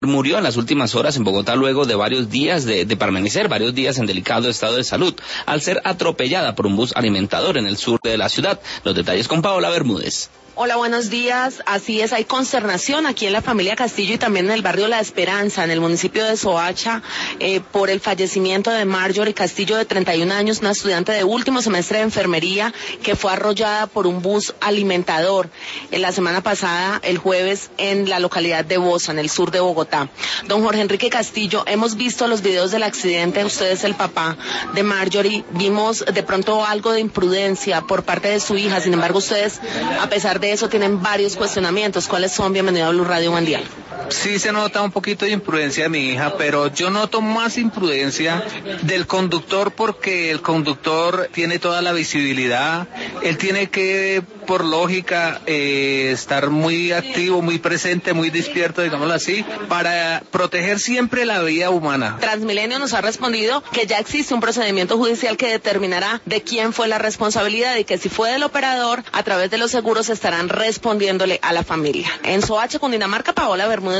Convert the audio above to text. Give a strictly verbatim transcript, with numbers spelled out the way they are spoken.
Murió en las últimas horas en Bogotá luego de varios días de, de permanecer varios días en delicado estado de salud, al ser atropellada por un bus alimentador en el sur de la ciudad. Los detalles con Paola Bermúdez. Hola, buenos días. Así es, hay consternación aquí en la familia Castillo y también en el barrio La Esperanza, en el municipio de Soacha, eh, por el fallecimiento de Marjorie Castillo, de treinta y un años, una estudiante de último semestre de enfermería que fue arrollada por un bus alimentador en la semana pasada, el jueves, en la localidad de Bosa, en el sur de Bogotá. Don Jorge Enrique Castillo, hemos visto los videos del accidente, usted es el papá de Marjorie, vimos de pronto algo de imprudencia por parte de su hija, sin embargo ustedes, a pesar de eso, tienen varios cuestionamientos. ¿Cuáles son? Bienvenido a Blue Radio, buen día. Sí se nota un poquito de imprudencia de mi hija, pero yo noto más imprudencia del conductor, porque el conductor tiene toda la visibilidad, él tiene que, por lógica, eh, estar muy activo, muy presente, muy despierto, digámoslo así, para proteger siempre la vida humana. Transmilenio nos ha respondido que ya existe un procedimiento judicial que determinará de quién fue la responsabilidad y que si fue del operador, a través de los seguros estarán respondiéndole a la familia. En Soacha, Cundinamarca, Paola Bermúdez.